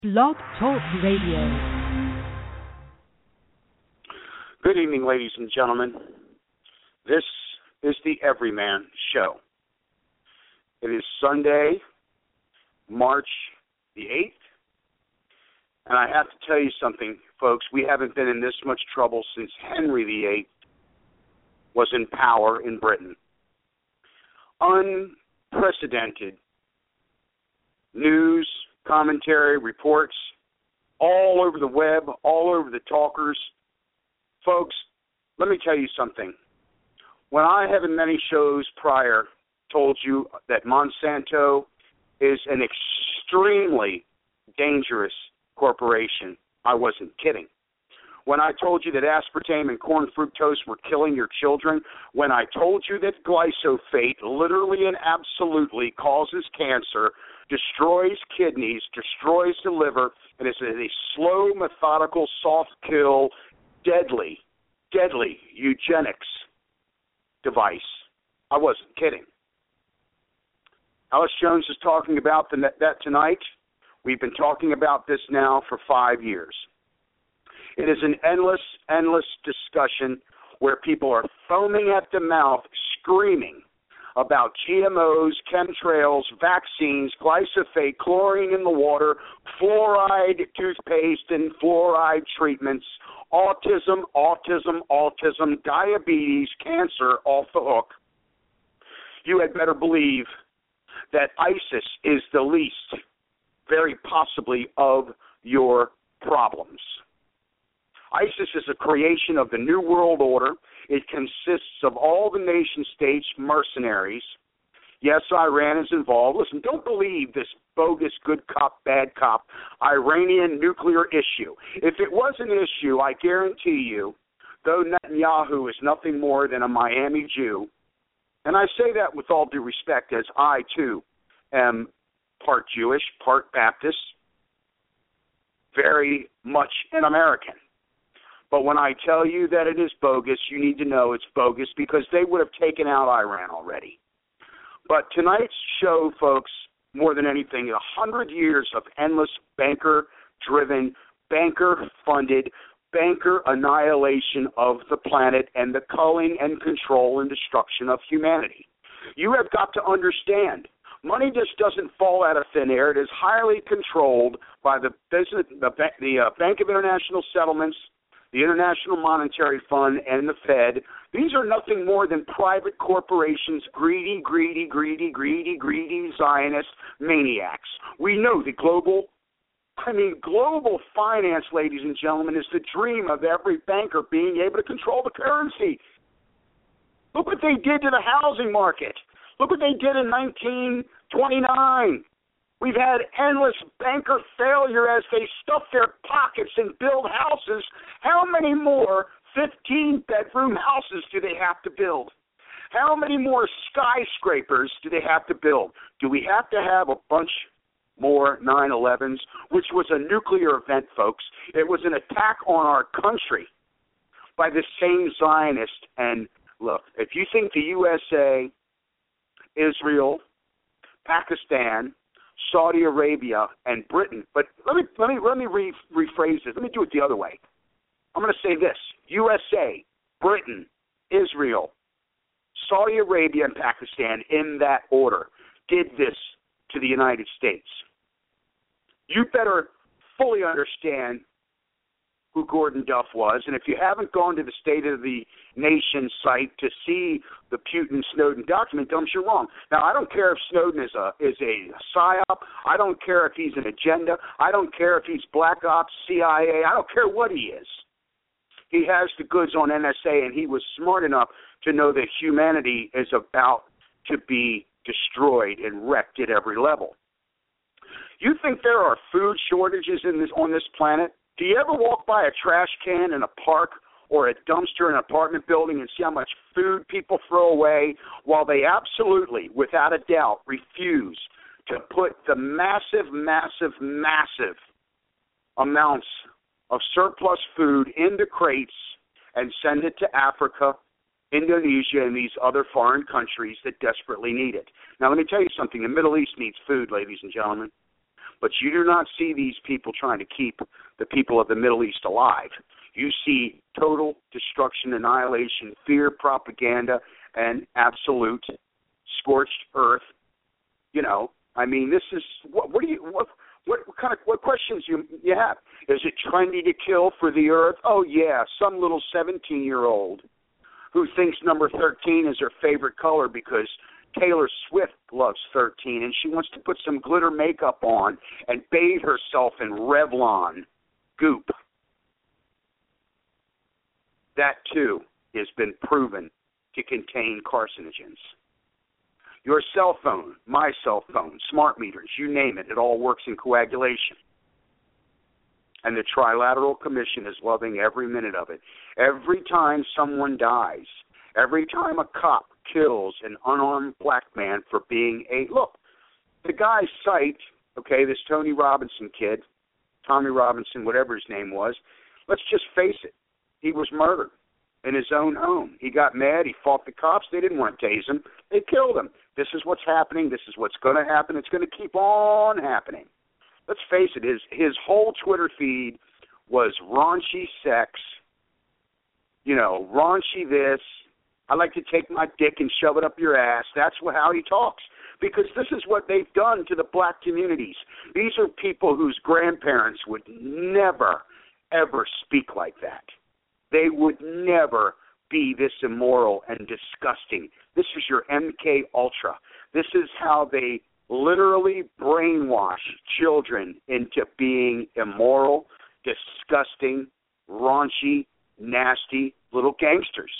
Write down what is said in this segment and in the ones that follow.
Blog Talk Radio. Good evening, ladies and gentlemen. This is the Everyman Show. It is Sunday, March the 8th, and I have to tell you something, folks. We haven't been in this much trouble since Henry VIII was in power in Britain. Unprecedented news, commentary, reports, all over the web, all over the talkers. Folks, let me tell you something. When I have in many shows prior told you that Monsanto is an extremely dangerous corporation, I wasn't kidding. When I told you that aspartame and corn fructose were killing your children, when I told you that glyphosate literally and absolutely causes cancer, destroys kidneys, destroys the liver, and is a slow, methodical, soft kill, deadly eugenics device, I wasn't kidding. Alex Jones is talking about that tonight. We've been talking about this now for 5 years. It is an endless discussion where people are foaming at the mouth, screaming about GMOs, chemtrails, vaccines, glyphosate, chlorine in the water, fluoride toothpaste and fluoride treatments, autism, diabetes, cancer, off the hook. You had better believe that ISIS is the least, very possibly, of your problems. ISIS is a creation of the New World Order. It consists of all the nation-states mercenaries. Yes, Iran is involved. Listen, don't believe this bogus good cop, bad cop Iranian nuclear issue. If it was an issue, I guarantee you, though Netanyahu is nothing more than a Miami Jew, and I say that with all due respect as I, too, am part Jewish, part Baptist, very much an American. But when I tell you that it is bogus, you need to know it's bogus because they would have taken out Iran already. But tonight's show, folks, more than anything, 100 years of endless banker-driven, banker-funded, banker annihilation of the planet and the culling and control and destruction of humanity. You have got to understand, money just doesn't fall out of thin air. It is highly controlled by the Bank of International Settlements, the International Monetary Fund, and the Fed. These are nothing more than private corporations, greedy Zionist maniacs. We know the global finance, ladies and gentlemen, is the dream of every banker being able to control the currency. Look what they did to the housing market. Look what they did in 1929. We've had endless banker failure as they stuff their pockets and build houses. How many more 15-bedroom houses do they have to build? How many more skyscrapers do they have to build? Do we have to have a bunch more 9/11s, which was a nuclear event, folks? It was an attack on our country by the same Zionist. And look, if you think the USA, Israel, Pakistan, Saudi Arabia, and Britain. But let me rephrase this. Let me do it the other way. I'm going to say this: USA, Britain, Israel, Saudi Arabia, and Pakistan, in that order, did this to the United States. You better fully understand who Gordon Duff was, and if you haven't gone to the State of the Nation site to see the Putin-Snowden document, you're wrong. Now, I don't care if Snowden is a psyop. I don't care if he's an agenda. I don't care if he's Black Ops, CIA. I don't care what he is. He has the goods on NSA, and he was smart enough to know that humanity is about to be destroyed and wrecked at every level. You think there are food shortages on this planet? Do you ever walk by a trash can in a park or a dumpster in an apartment building and see how much food people throw away while they absolutely, without a doubt, refuse to put the massive amounts of surplus food into crates and send it to Africa, Indonesia, and these other foreign countries that desperately need it? Now, let me tell you something. The Middle East needs food, ladies and gentlemen. But you do not see these people trying to keep the people of the Middle East alive. You see total destruction, annihilation, fear, propaganda, and absolute scorched earth. You know, I mean, this is what questions you have? Is it trendy to kill for the earth? Oh yeah, some little 17-year-old who thinks number 13 is her favorite color because Taylor Swift loves 13 and she wants to put some glitter makeup on and bathe herself in Revlon goop. That too has been proven to contain carcinogens. Your cell phone, my cell phone, smart meters, you name it, it all works in coagulation. And the Trilateral Commission is loving every minute of it. Every time someone dies, every time a cop kills an unarmed black man for being look, the guy's site, okay, this Tommy Robinson, whatever his name was, let's just face it, he was murdered in his own home. He got mad, he fought the cops, they didn't want to tase him, they killed him. This is what's happening, this is what's going to happen, it's going to keep on happening. Let's face it, his whole Twitter feed was raunchy sex, you know, raunchy this, I like to take my dick and shove it up your ass. That's how he talks. Because this is what they've done to the black communities. These are people whose grandparents would never, ever speak like that. They would never be this immoral and disgusting. This is your MK Ultra. This is how they literally brainwash children into being immoral, disgusting, raunchy, nasty little gangsters.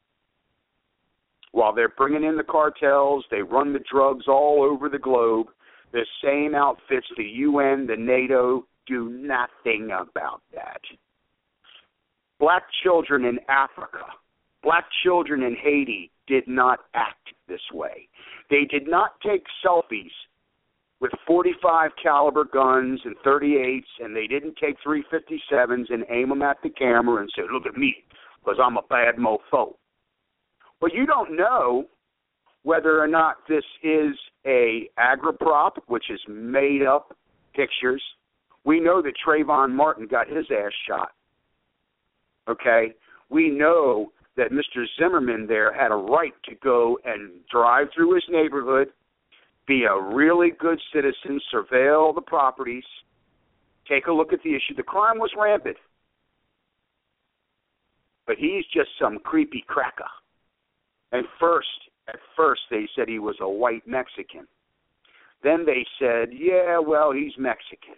While they're bringing in the cartels, they run the drugs all over the globe. The same outfits, the UN, the NATO, do nothing about that. Black children in Africa, black children in Haiti did not act this way. They did not take selfies with 45 caliber guns and 38s, and they didn't take 357s and aim them at the camera and say, look at me, because I'm a bad mofo. But you don't know whether or not this is a agriprop, which is made up pictures. We know that Trayvon Martin got his ass shot. Okay? We know that Mr. Zimmerman there had a right to go and drive through his neighborhood, be a really good citizen, surveil the properties, take a look at the issue. The crime was rampant. But he's just some creepy cracker. And at first they said he was a white Mexican. Then they said, yeah, well, he's Mexican.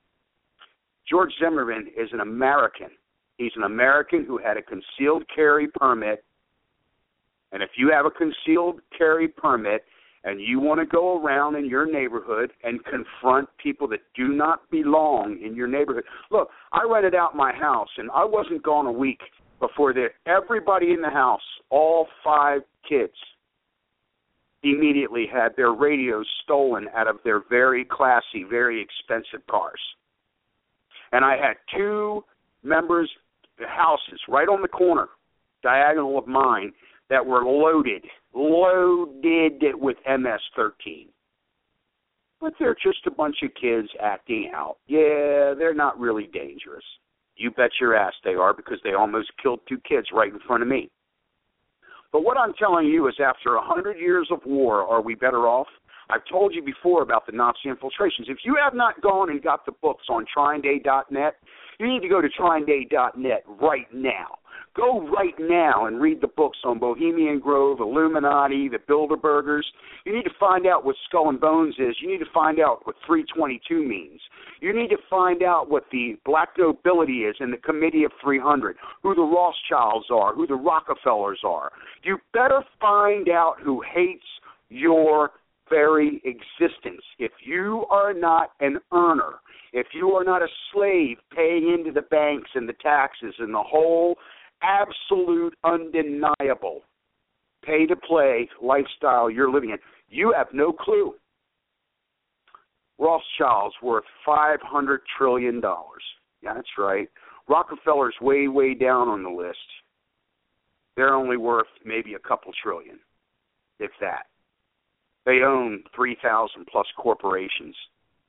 George Zimmerman is an American. He's an American who had a concealed carry permit. And if you have a concealed carry permit and you want to go around in your neighborhood and confront people that do not belong in your neighborhood. Look, I rented out my house, and I wasn't gone a week before everybody in the house, all 5 kids, immediately had their radios stolen out of their very classy, very expensive cars. And I had 2 members' houses right on the corner, diagonal of mine, that were loaded with MS-13. But they're just a bunch of kids acting out. Yeah, they're not really dangerous. You bet your ass they are, because they almost killed 2 kids right in front of me. But what I'm telling you is, after 100 years of war, are we better off? I've told you before about the Nazi infiltrations. If you have not gone and got the books on TryingDay.net, you need to go to TryingDay.net right now. Go right now and read the books on Bohemian Grove, Illuminati, the Bilderbergers. You need to find out what Skull and Bones is. You need to find out what 322 means. You need to find out what the black nobility is in the Committee of 300, who the Rothschilds are, who the Rockefellers are. You better find out who hates your very existence. If you are not an earner, if you are not a slave paying into the banks and the taxes and the whole absolute, undeniable pay-to-play lifestyle you're living in, you have no clue. Rothschild's worth $500 trillion. Yeah, that's right. Rockefeller's way, way down on the list. They're only worth maybe a couple trillion, if that. They own 3,000 plus corporations.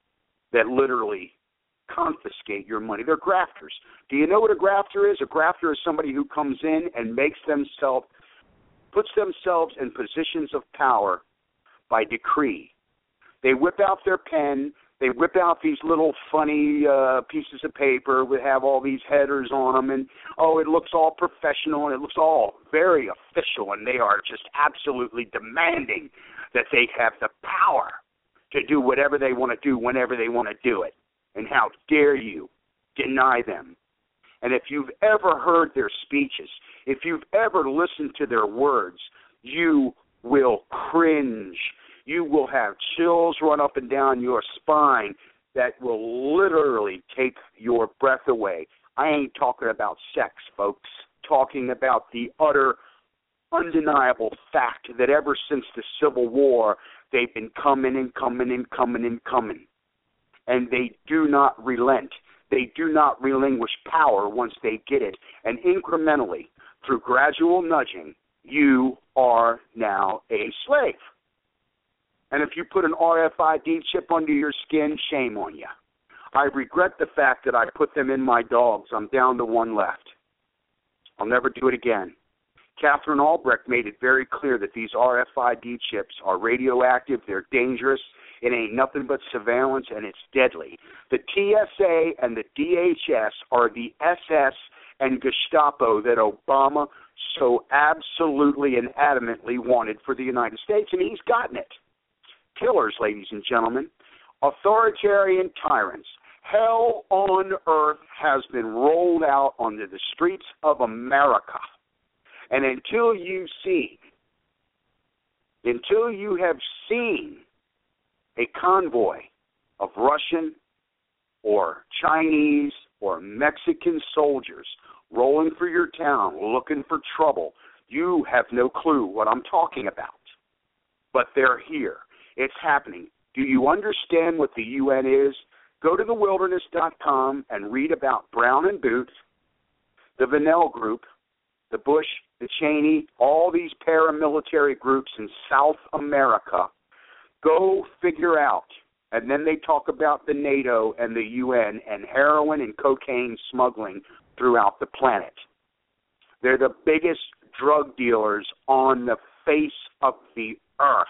that literally confiscate your money. They're grafters. Do you know what a grafter is? A grafter is somebody who comes in and puts themselves in positions of power by decree. They whip out their pen. They whip out these little funny pieces of paper that have all these headers on them, and, it looks all professional, and it looks all very official, and they are just absolutely demanding that they have the power to do whatever they want to do whenever they want to do it. And how dare you deny them? And if you've ever heard their speeches, if you've ever listened to their words, you will cringe. You will have chills run up and down your spine that will literally take your breath away. I ain't talking about sex, folks. Talking about the utter, undeniable fact that ever since the Civil War, they've been coming and coming and coming and coming. And they do not relent. They do not relinquish power once they get it. And incrementally, through gradual nudging, you are now a slave. And if you put an RFID chip under your skin, shame on you. I regret the fact that I put them in my dogs. I'm down to one left. I'll never do it again. Catherine Albrecht made it very clear that these RFID chips are radioactive, they're dangerous, it ain't nothing but surveillance, and it's deadly. The TSA and the DHS are the SS and Gestapo that Obama so absolutely and adamantly wanted for the United States, and he's gotten it. Killers, ladies and gentlemen, authoritarian tyrants. Hell on earth has been rolled out onto the streets of America. And until you have seen a convoy of Russian or Chinese or Mexican soldiers rolling through your town looking for trouble, you have no clue what I'm talking about. But they're here. It's happening. Do you understand what the UN is? Go to thewilderness.com and read about Brown and Boot, the Vanell Group, the Bush, the Cheney, all these paramilitary groups in South America. Go figure out. And then they talk about the NATO and the UN and heroin and cocaine smuggling throughout the planet. They're the biggest drug dealers on the face of the earth.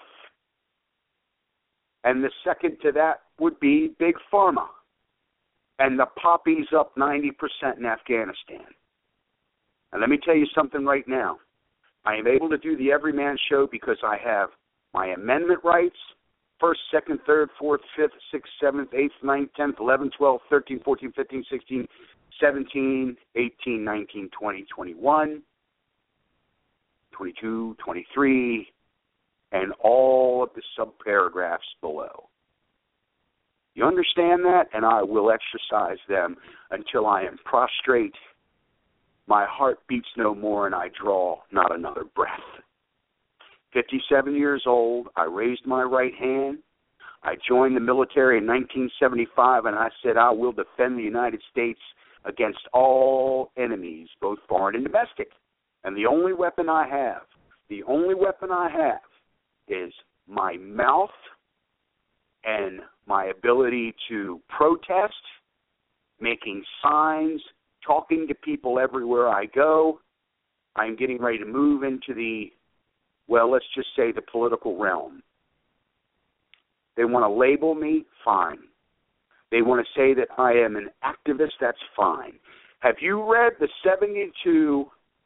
And the second to that would be Big Pharma. And the poppy's up 90% in Afghanistan. And let me tell you something right now. I am able to do the Everyman Show because I have my amendment rights, 1st, 2nd, 3rd, 4th, 5th, 6th, 7th, 8th, 9th, 10th, 11th, 12th, 13th, 14th, 15th, 16th, 17, 18, 19, 20, 21, 22, 23, and all of the subparagraphs below. You understand that? And I will exercise them until I am prostrate. My heart beats no more, and I draw not another breath. 57 years old, I raised my right hand. I joined the military in 1975, and I said I will defend the United States against all enemies, both foreign and domestic. And the only weapon I have is my mouth and my ability to protest, making signs, talking to people everywhere I go. I'm getting ready to move into let's just say the political realm. They want to label me, fine. They want to say that I am an activist, that's fine. Have you read the 72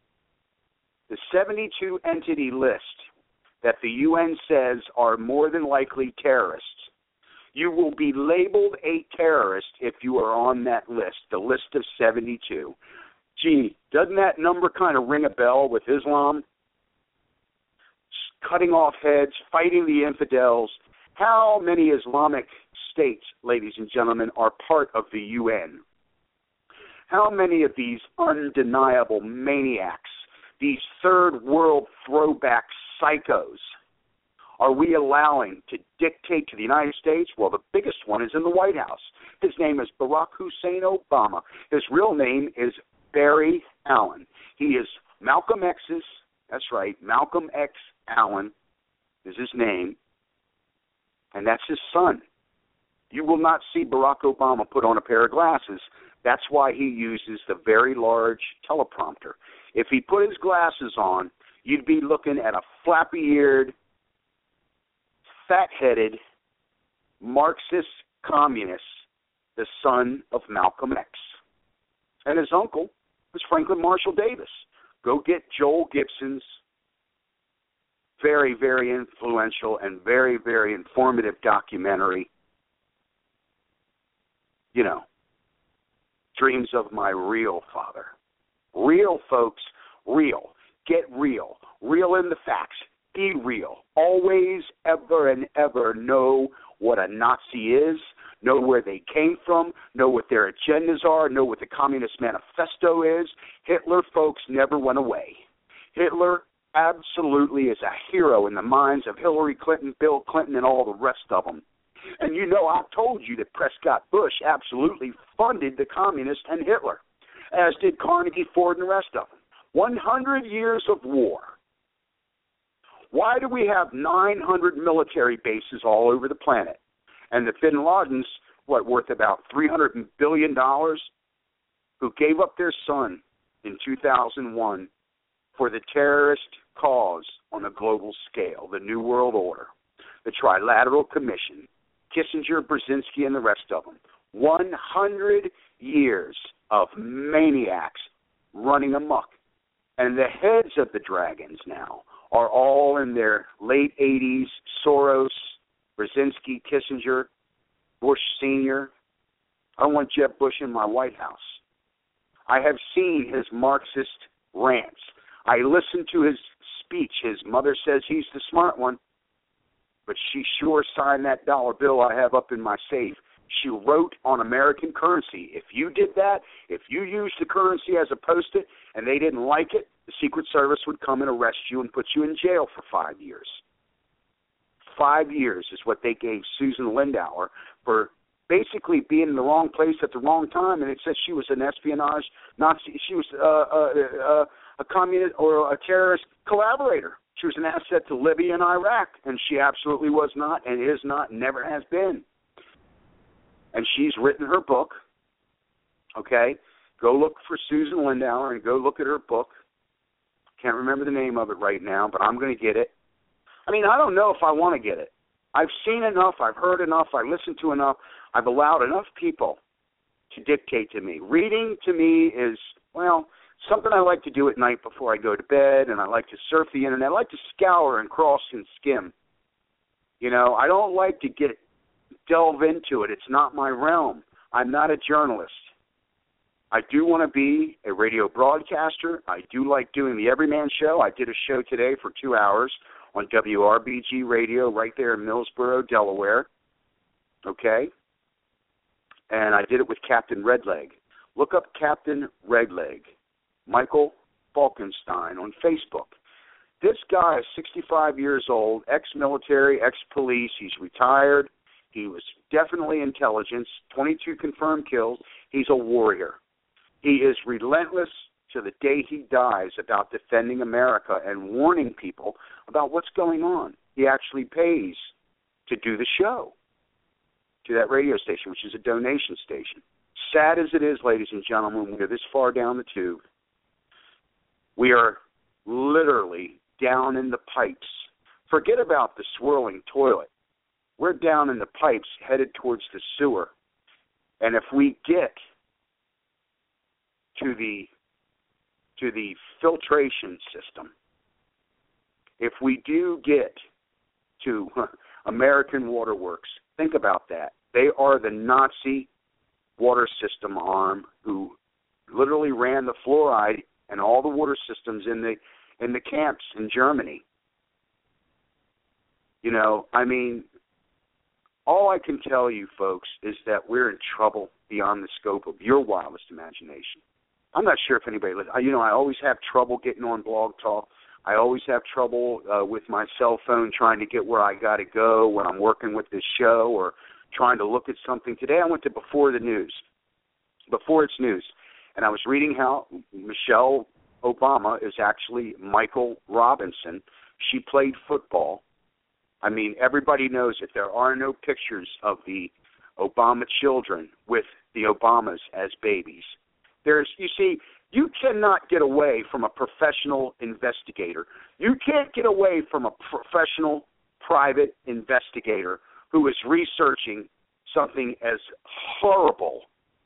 entity list that the UN says are more than likely terrorists? You will be labeled a terrorist if you are on that list, the list of 72. Gee, doesn't that number kind of ring a bell with Islam? Cutting off heads, fighting the infidels. How many Islamic states, ladies and gentlemen, are part of the UN? How many of these undeniable maniacs, these third world throwback psychos, are we allowing to dictate to the United States? Well, the biggest one is in the White House. His name is Barack Hussein Obama. His real name is Barry Allen. He is Malcolm X's, that's right, Malcolm X Allen is his name, and that's his son. You will not see Barack Obama put on a pair of glasses. That's why he uses the very large teleprompter. If he put his glasses on, you'd be looking at a flappy-eared, fat-headed, Marxist communist, the son of Malcolm X. And his uncle was Franklin Marshall Davis. Go get Joel Gibson's very, very influential and very, very informative documentary, Dreams of My Real Father. Real, folks, real. Get real. Real in the facts. Be real. Always, ever, and ever know what a Nazi is, know where they came from, know what their agendas are, know what the Communist Manifesto is. Hitler, folks, never went away. Hitler absolutely is a hero in the minds of Hillary Clinton, Bill Clinton, and all the rest of them. And I've told you that Prescott Bush absolutely funded the communists and Hitler, as did Carnegie, Ford, and the rest of them. 100 years of war. Why do we have 900 military bases all over the planet? And the bin Ladens, worth about $300 billion, who gave up their son in 2001 for the terrorist cause on a global scale, the New World Order, the Trilateral Commission, Kissinger, Brzezinski, and the rest of them. 100 years of maniacs running amok. And the heads of the dragons now are all in their late 80s, Soros, Brzezinski, Kissinger, Bush Sr. I don't want Jeb Bush in my White House. I have seen his Marxist rants. I listened to his speech. His mother says he's the smart one, but she sure signed that dollar bill I have up in my safe. She wrote on American currency. If you did that, if you used the currency as a post-it and they didn't like it, the Secret Service would come and arrest you and put you in jail for 5 years. 5 years is what they gave Susan Lindauer for basically being in the wrong place at the wrong time, and it says she was an espionage Nazi. She was a communist or a terrorist collaborator. She was an asset to Libya and Iraq, and she absolutely was not and is not, never has been. And she's written her book, okay? Go look for Susan Lindauer and go look at her book. Can't remember the name of it right now, but I'm going to get it. I mean, I don't know if I want to get it. I've seen enough. I've heard enough. I've listened to enough. I've allowed enough people to dictate to me. Reading to me is, something I like to do at night before I go to bed, and I like to surf the Internet. I like to scour and cross and skim. I don't like to delve into it. It's not my realm. I'm not a journalist. I do want to be a radio broadcaster. I do like doing the Everyman Show. I did a show today for 2 hours on WRBG Radio right there in Millsboro, Delaware. Okay? And I did it with Captain Redleg. Look up Captain Redleg, Michael Falkenstein on Facebook. This guy is 65 years old, ex-military, ex-police. He's retired. He was definitely intelligence, 22 confirmed kills. He's a warrior. He is relentless to the day he dies about defending America and warning people about what's going on. He actually pays to do the show to that radio station, which is a donation station. Sad as it is, ladies and gentlemen, we're this far down the tube. We are literally down in the pipes. Forget about the swirling toilet. We're down in the pipes headed towards the sewer. And if we get to the filtration system, if we do get to American Water Works, think about that. They are the Nazi water system arm who literally ran the fluoride and all the water systems in the camps in Germany. All I can tell you, folks, is that we're in trouble beyond the scope of your wildest imagination. I'm not sure if anybody, I always have trouble getting on Blog Talk. I always have trouble with my cell phone trying to get where I got to go when I'm working with this show or trying to look at something. Today I went to Before It's News, and I was reading how Michelle Obama is actually Michael Robinson. She played football. I mean, everybody knows that there are no pictures of the Obama children with the Obamas as babies. You see, you cannot get away from a professional investigator. You can't get away from a professional private investigator who is researching something as horrible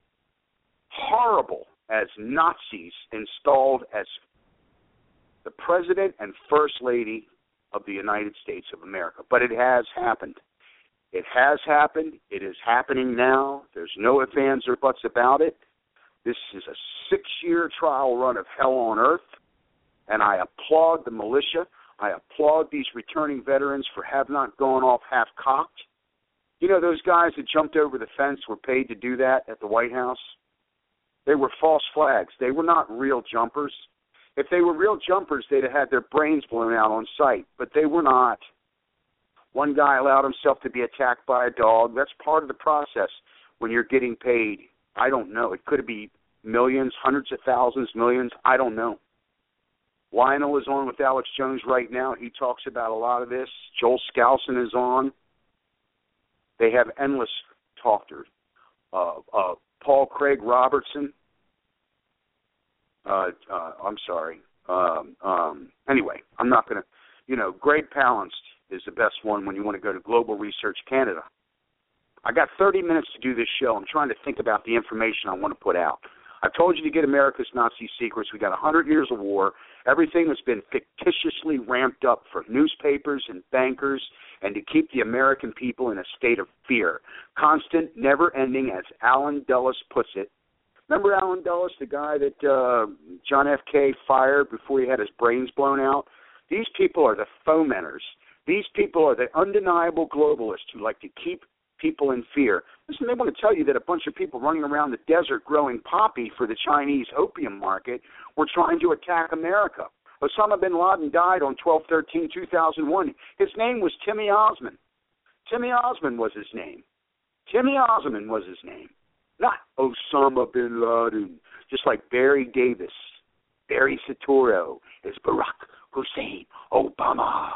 as Nazis installed as the President and First Lady of the United States of America. But it has happened. It has happened. It is happening now. There's no ifs, ands, or buts about it. This is a 6-year trial run of hell on earth, and I applaud the militia. I applaud these returning veterans for have not gone off half-cocked. You know, those guys that jumped over the fence were paid to do that at the White House? They were false flags. They were not real jumpers. If they were real jumpers, they'd have had their brains blown out on sight, but they were not. One guy allowed himself to be attacked by a dog. That's part of the process when you're getting paid. I don't know. It could be millions, hundreds of thousands, millions. I don't know. Lionel is on with Alex Jones right now. He talks about a lot of this. Joel Skousen is on. They have endless talkers. Paul Craig Robertson. I'm sorry. Anyway, I'm not going to, Greg Palast is the best one when you want to go to Global Research Canada. I got 30 minutes to do this show. I'm trying to think about the information I want to put out. I told you to get America's Nazi Secrets. We got 100 years of war. Everything has been fictitiously ramped up for newspapers and bankers and to keep the American people in a state of fear. Constant, never-ending, as Alan Dulles puts it. Remember Alan Dulles, the guy that John F. K. fired before he had his brains blown out? These people are the fomenters. These people are the undeniable globalists who like to keep people in fear. Listen, they want to tell you that a bunch of people running around the desert growing poppy for the Chinese opium market were trying to attack America. Osama bin Laden died on 12/13/2001. His name was Timmy Osman. Timmy Osman was his name. Timmy Osman was his name. Not Osama bin Laden. Just like Barry Davis. Barry Soetoro is Barack Hussein Obama.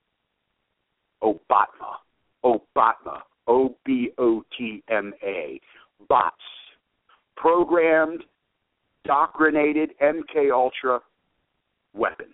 Obatma. Obatma. O-B-O-T-M-A. Bots. Programmed, doctrinated MK-Ultra weapons.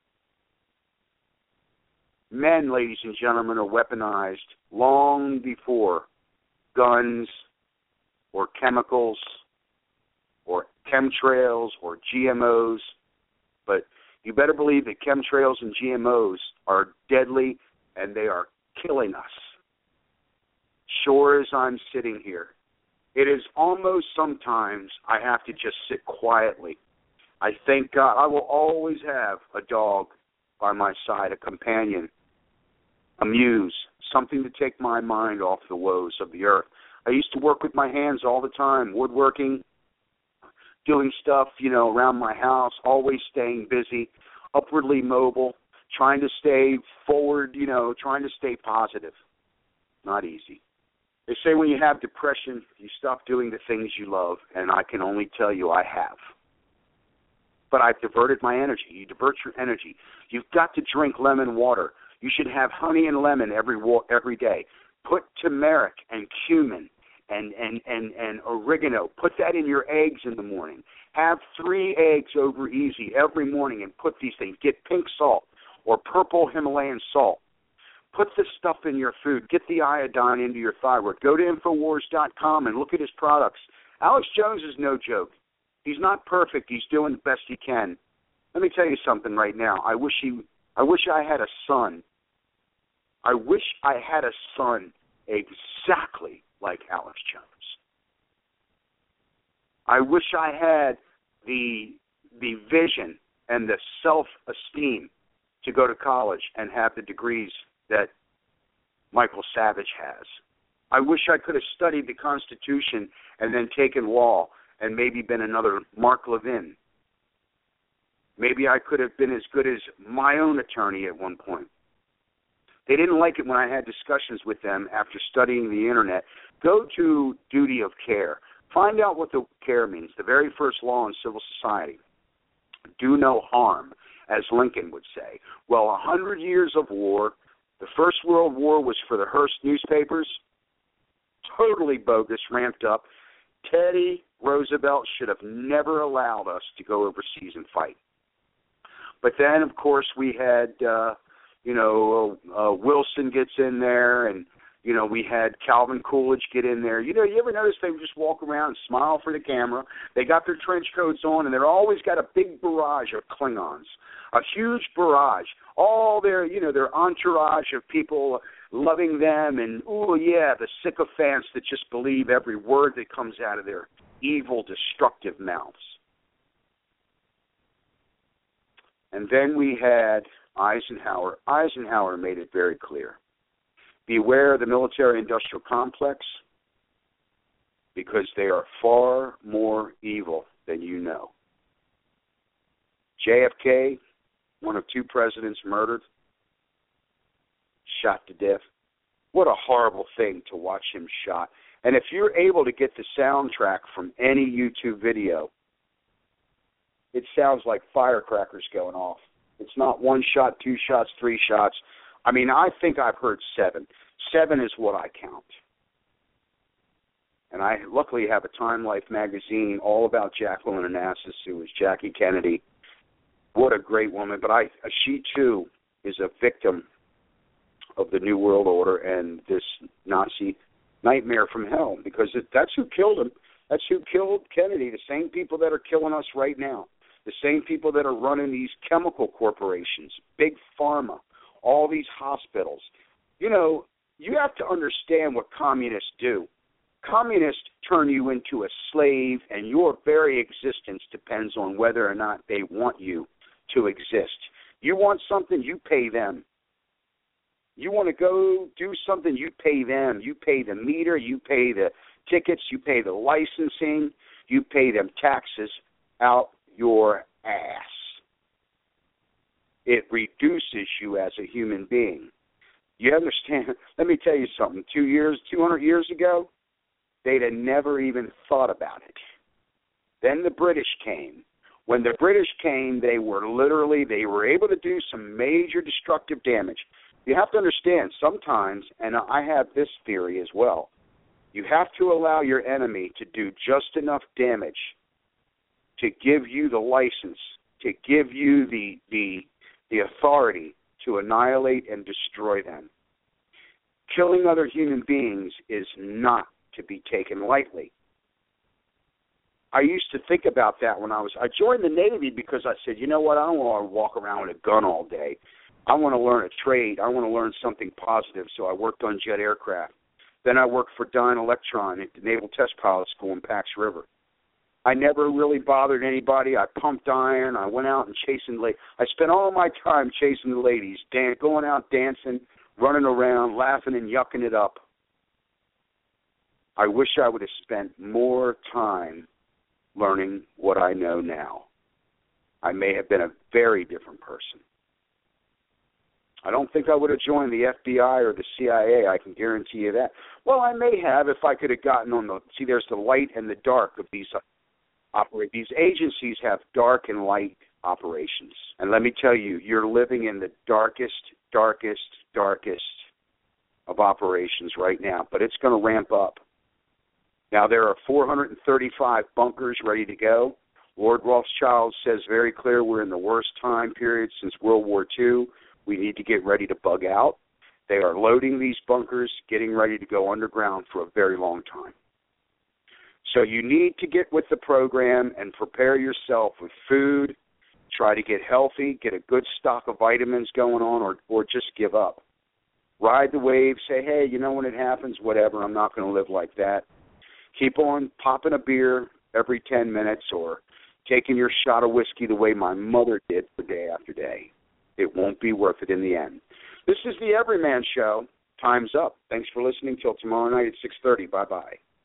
Men, ladies and gentlemen, are weaponized long before guns or chemicals or chemtrails or GMOs. But you better believe that chemtrails and GMOs are deadly and they are killing us. Sure as I'm sitting here, it is almost sometimes I have to just sit quietly. I thank God I will always have a dog by my side, a companion, a muse, something to take my mind off the woes of the earth. I used to work with my hands all the time, woodworking, doing stuff, around my house, always staying busy, upwardly mobile, trying to stay forward, trying to stay positive. Not easy. They say when you have depression, you stop doing the things you love, and I can only tell you I have. But I've diverted my energy. You divert your energy. You've got to drink lemon water. You should have honey and lemon every day. Put turmeric and cumin and oregano. Put that in your eggs in the morning. Have 3 eggs over easy every morning and put these things. Get pink salt or purple Himalayan salt. Put this stuff in your food. Get the iodine into your thyroid. Go to Infowars.com and look at his products. Alex Jones is no joke. He's not perfect. He's doing the best he can. Let me tell you something right now. I wish I had a son. I wish I had a son exactly like Alex Jones. I wish I had the vision and the self-esteem to go to college and have the degrees that Michael Savage has. I wish I could have studied the Constitution and then taken law and maybe been another Mark Levin. Maybe I could have been as good as my own attorney at one point. They didn't like it when I had discussions with them after studying the Internet. Go to duty of care. Find out what the care means, the very first law in civil society. Do no harm, as Lincoln would say. Well, 100 years of war. The First World War was for the Hearst newspapers. totally bogus, ramped up. Teddy Roosevelt should have never allowed us to go overseas and fight. But then, of course, we had, Wilson gets in there, and, we had Calvin Coolidge get in there. You ever notice they would just walk around and smile for the camera? They got their trench coats on, and they're always got a big barrage of Klingons, a huge barrage. All their entourage of people loving them, and, the sycophants that just believe every word that comes out of their evil, destructive mouths. And then we had Eisenhower. Eisenhower made it very clear. Beware the military-industrial complex, because they are far more evil than you know. JFK, one of two presidents murdered, shot to death. What a horrible thing to watch him shot. And if you're able to get the soundtrack from any YouTube video, it sounds like firecrackers going off. It's not one shot, two shots, three shots. I mean, I think I've heard 7. 7 is what I count. And I luckily have a Time Life magazine all about Jacqueline Onassis, who was Jackie Kennedy. What a great woman. But she, too, is a victim of the New World Order and this Nazi nightmare from hell, because that's who killed him. That's who killed Kennedy, the same people that are killing us right now, the same people that are running these chemical corporations, big pharma, all these hospitals. You have to understand what communists do. Communists turn you into a slave, and your very existence depends on whether or not they want you to exist. You want something, you pay them. You want to go do something, you pay them. You pay the meter, you pay the tickets, you pay the licensing, you pay them taxes out your ass. It reduces you as a human being. You understand? Let me tell you something. 200 years ago, they'd have never even thought about it. Then the British came. When the British came, they were able to do some major destructive damage. You have to understand, sometimes, and I have this theory as well, you have to allow your enemy to do just enough damage to give you the license, to give you the authority to annihilate and destroy them. Killing other human beings is not to be taken lightly. I used to think about that I joined the Navy because I said, you know what, I don't want to walk around with a gun all day. I want to learn a trade. I want to learn something positive, so I worked on jet aircraft. Then I worked for Dyne Electron at the Naval Test Pilot School in Pax River. I never really bothered anybody. I pumped iron. I went out and chasing ladies. I spent all my time chasing the ladies, going out dancing, running around, laughing and yucking it up. I wish I would have spent more time learning what I know now. I may have been a very different person. I don't think I would have joined the FBI or the CIA, I can guarantee you that. Well, I may have if I could have gotten on there's the light and the dark of these These agencies have dark and light operations. And let me tell you, you're living in the darkest of operations right now. But it's going to ramp up. Now, there are 435 bunkers ready to go. Lord Rothschild says very clear we're in the worst time period since World War II. We need to get ready to bug out. They are loading these bunkers, getting ready to go underground for a very long time. So you need to get with the program and prepare yourself with food, try to get healthy, get a good stock of vitamins going on, or just give up. Ride the wave, say, hey, when it happens, whatever, I'm not going to live like that. Keep on popping a beer every 10 minutes or taking your shot of whiskey the way my mother did for day after day. It won't be worth it in the end. This is the Everyman Show. Time's up. Thanks for listening. Till tomorrow night at 6:30. Bye-bye.